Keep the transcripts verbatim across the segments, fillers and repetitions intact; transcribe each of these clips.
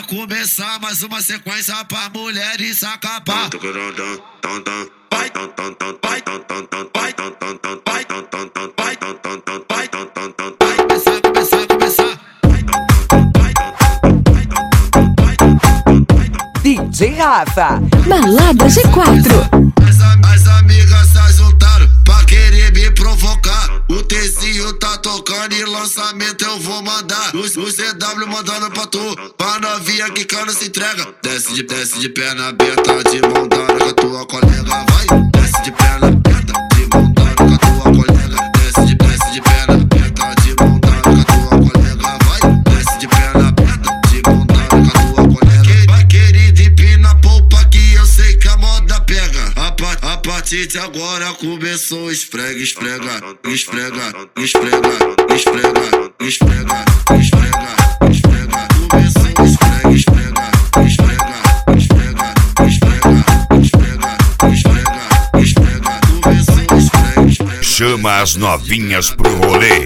começar mais uma sequência pra mulheres acabar. Vai, vai, vai, vai, vai, vai, começar, começar, começar. D J Rafa, Balada G quatro. As, as amigas se juntaram pra querer me provocar. O Tzinho tá tocando e lançamento eu vou mandar. O, o C W mandando pra tu, pra novinha que cana se entrega. Desce de, desce de perna aberta, de mão dada com a tua colega. Vai, desce de perna aberta, de mão dada com a tua colega. Desce de, desce de perna aberta, de mão dada com a tua colega. Vai, desce de perna aberta, de mão dada com a tua colega. Vai, querida, empina a polpa que eu sei que a moda pega. A, pa, a partir de agora começou esfrega, esfrega, esfrega, esfrega, esfrega, esfrega, esfrega, esfrega. Começou esfrega, esfrega, esfrega, esfrega, esfrega, esfrega, esfrega, esfrega. Começou esfrega, esfrega. Chama as novinhas pro rolê.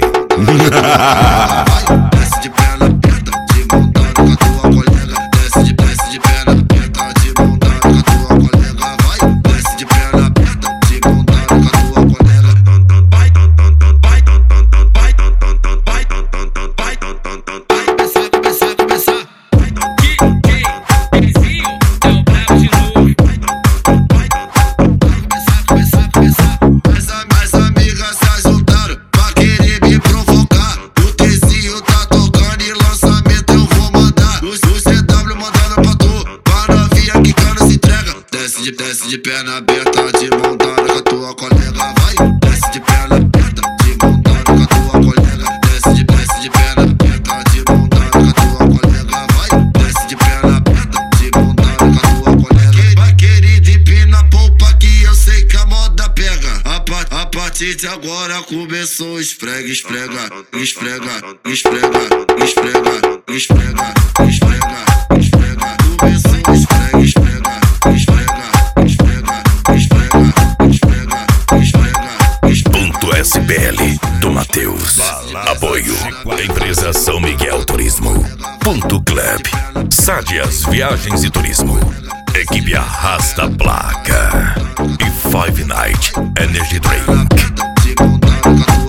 Vai, desce de perna aberta, de mão dada com a tua colega. Desce de, desce de perna aberta, de mão dada com a tua colega. Vai, desce de perna aberta, de mão dada com a tua colega. Vai, vai, vai, vai, vai, vai, começar, começar, começar. D J Tzinho é o brabo de novo. Vai, começar, começar, começar. As, as amigas se juntaram pra querer me provocar. O Tzinho tá tocando e lançamento eu vou mandar. O, o C W mandando pra tu, pra novinha que cana se entrega. Desce de, desce de perna aberta, de mão dada com a tua colega. Vai, desce de perna aberta, de mão dada com a tua colega. Desce de, desce de perna aberta, de mão dada com a tua colega. Vai, desce de perna aberta, de mão dada com a tua colega. Vai, querida, empina a polpa que eu sei que a moda pega. A, pa, a partir de agora começou esfrega, esfrega, esfrega, esfrega, esfrega, esfrega, esfrega, esfrega. Começou esfrega, esfrega, esfrega, esfrega, esfrega, esfrega, esfrega, esfrega. Ponto S B L do Matheus. Apoio Empresa São Miguel Turismo. Ponto Club. Sádias Viagens e Turismo. Equipe Arrasta Placa. E Five Night Energy Drink. De mão dada com a tua